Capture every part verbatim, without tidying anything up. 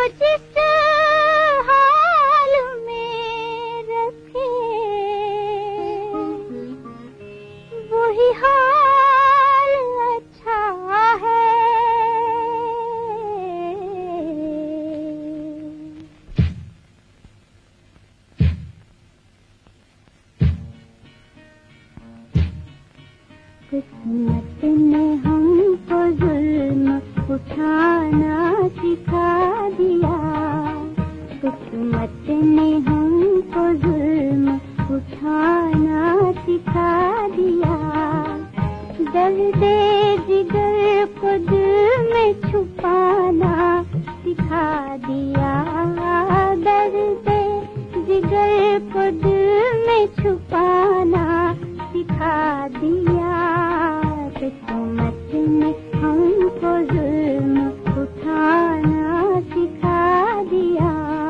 जिस हाल में रखे वही हाल अच्छा है। किस्मत ने हमको जुल्म उठाना सिखा दिया, किस्मत ने हमको जुल्म उठाना सिखा दिया। दर्द जिगर को दिल में छुपाना सिखा दिया, दर्द जिगर को दिल में छुपाना सिखा दिया। किस्मत ने हमको जुल्म उठाना सिखा दिया।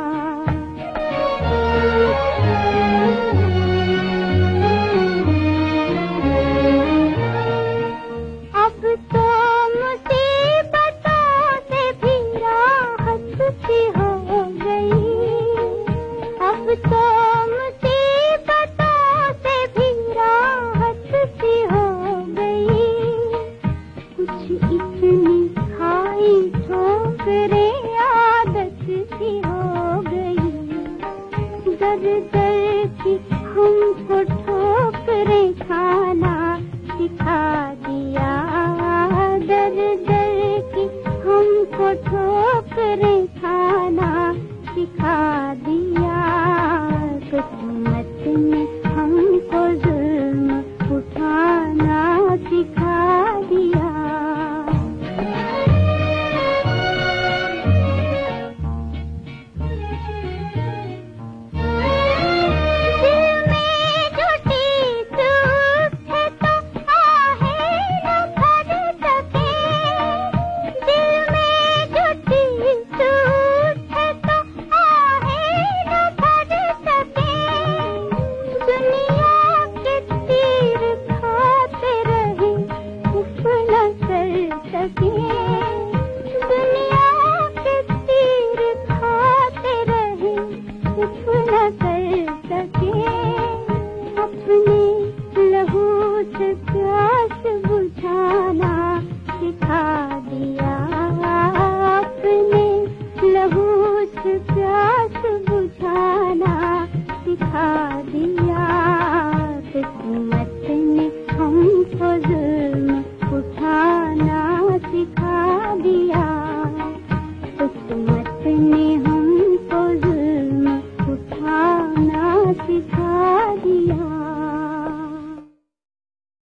अब तो मुसीबतों से भी राहत सी हो गई, अब तो मुसीबतों से भी राहत सी हो गई। कुछ इतनी खाई ठोकरें आदत सी हो गई, दर दर की हमको ठोकरें खाना सिखा दिया, दर दर की हमको ठोकरें खाना